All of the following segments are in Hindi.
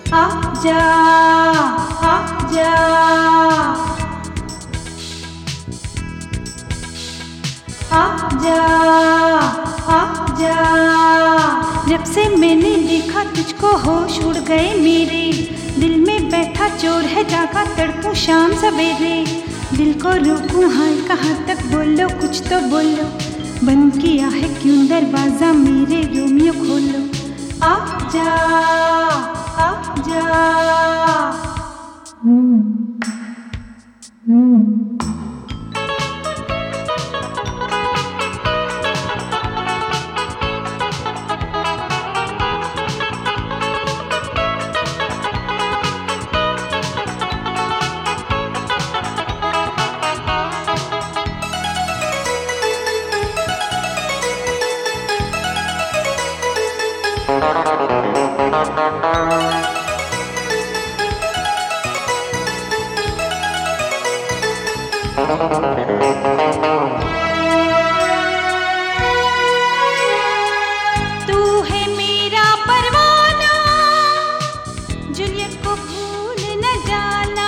आजा आजा आजा आजा। जब से मैंने देखा तुझको होश उड़ गए मेरे, दिल में बैठा चोर है जागा तड़पूं शाम सवेरे। दिल को रोकूं हाय कहाँ तक, बोलो कुछ तो बोलो, बंद किया है क्यों दरवाजा मेरे रोमियो खोलो। आजा आजा। तू है मेरा परवाना, जूलियट को भूल न जाना।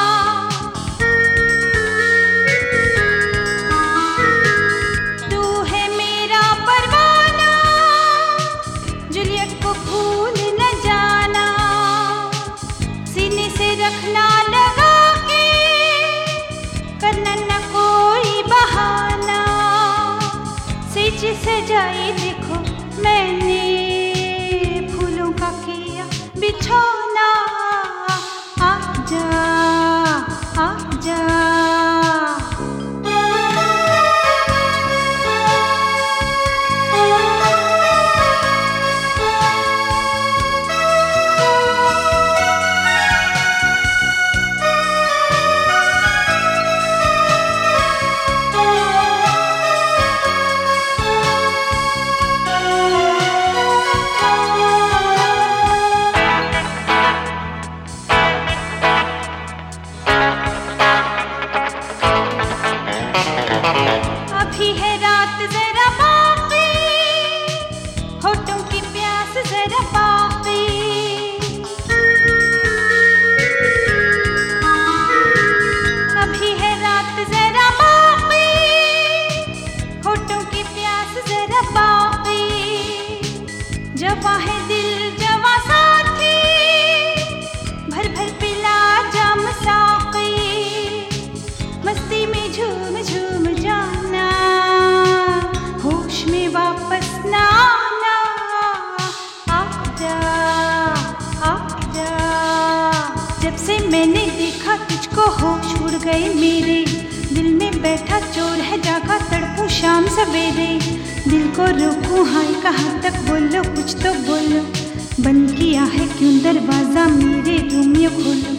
तू है मेरा परवाना, जूलियट को भूल न जाना। सीने से रखना लगा के, करना न कोई बहाना। सेज सजाई देखो मैंने, फूलों का किया बिछौना। आजा आजा। अभी है रात जरा बाकी, होठों की प्यास जरा बाकी। अभी है रात जरा बाकी, होठों की प्यास जरा बाकी। जवा है दिल जवा साथी, भर भर पिला जाम साकी। मस्ती में झूम झूम जाना, होश में वापस ना आना। आजा आजा। जब से मैंने देखा तुझको होश उड़ गए मेरे, दिल में बैठा चोर है जागा तड़पूं शाम सवेरे। दिल को रोकूं हाय कहाँ तक, बोलो कुछ तो बोलो, बंद किया है क्यों दरवाजा मेरे रोमियो खोलो।